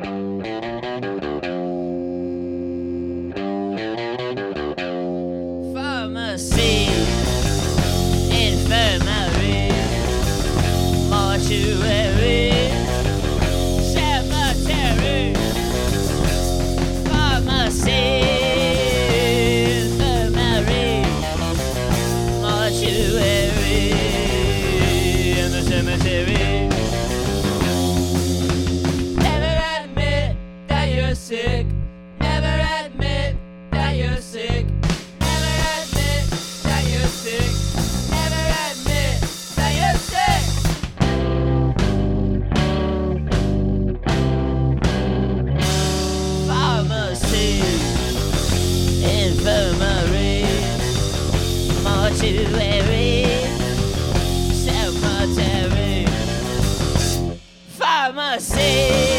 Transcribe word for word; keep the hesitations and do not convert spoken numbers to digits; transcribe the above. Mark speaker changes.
Speaker 1: Pharmacy, infirmary, mortuary, cemetery. Pharmacy, infirmary, mortuary, and the cemetery. Never admit that you're sick. Never admit that you're sick. Infirmary, mortuary, cemetery, pharmacy.